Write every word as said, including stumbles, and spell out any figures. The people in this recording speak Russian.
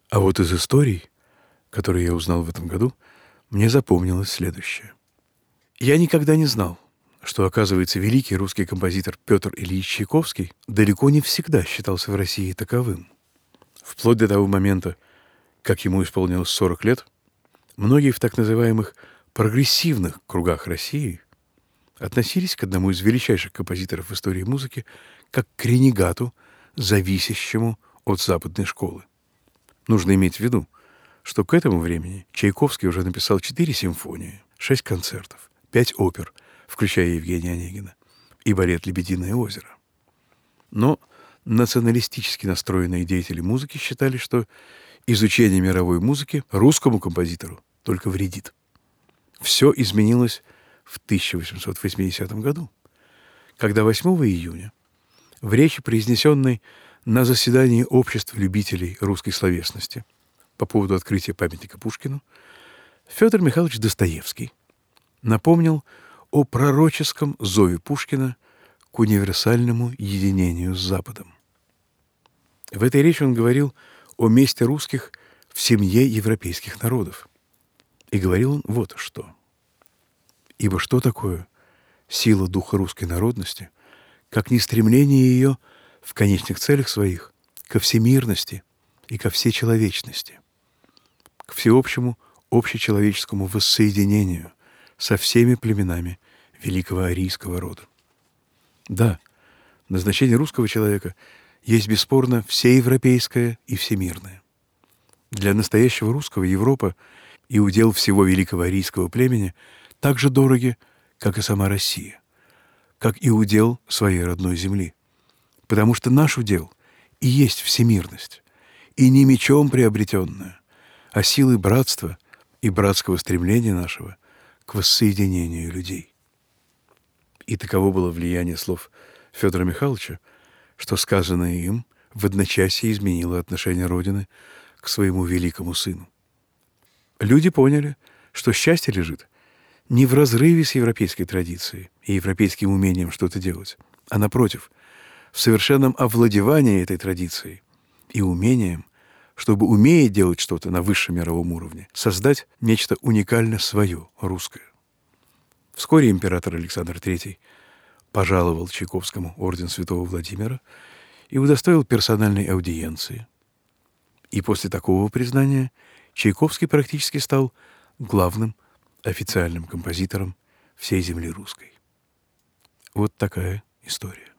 А вот из историй, которые я узнал в этом году, мне запомнилось следующее. Я никогда не знал, что, оказывается, великий русский композитор Петр Ильич Чайковский далеко не всегда считался в России таковым. Вплоть до того момента, как ему исполнилось сорок лет, многие в так называемых прогрессивных кругах России относились к одному из величайших композиторов в истории музыки как к ренегату, зависящему от западной школы. Нужно иметь в виду, что к этому времени Чайковский уже написал четыре симфонии, шесть концертов, пять опер, включая Евгения Онегина, и балет «Лебединое озеро». Но националистически настроенные деятели музыки считали, что изучение мировой музыки русскому композитору только вредит. Все изменилось в тысяча восемьсот восьмидесятом году, когда восьмого июня в речи, произнесенной на заседании Общества любителей русской словесности по поводу открытия памятника Пушкину, Федор Михайлович Достоевский напомнил о пророческом зове Пушкина к универсальному единению с Западом. В этой речи он говорил о месте русских в семье европейских народов. И говорил он вот что. «Ибо что такое сила духа русской народности, как не стремление ее в конечных целях своих ко всемирности и ко всечеловечности, к всеобщему общечеловеческому воссоединению со всеми племенами великого арийского рода». Да, назначение русского человека есть бесспорно всеевропейское и всемирное. Для настоящего русского Европа и удел всего великого арийского племени так же дороги, как и сама Россия, как и удел своей родной земли. Потому что наш удел и есть всемирность, и не мечом приобретенная, а силой братства и братского стремления нашего к воссоединению людей. И таково было влияние слов Федора Михайловича, что сказанное им в одночасье изменило отношение Родины к своему великому сыну. Люди поняли, что счастье лежит не в разрыве с европейской традицией и европейским умением что-то делать, а, напротив, в совершенном овладевании этой традицией и умением, чтобы, умея делать что-то на высшем мировом уровне, создать нечто уникально свое, русское. Вскоре император Александр Третий пожаловал Чайковскому орден Святого Владимира и удостоил персональной аудиенции. И после такого признания Чайковский практически стал главным официальным композитором всей земли русской. Вот такая история.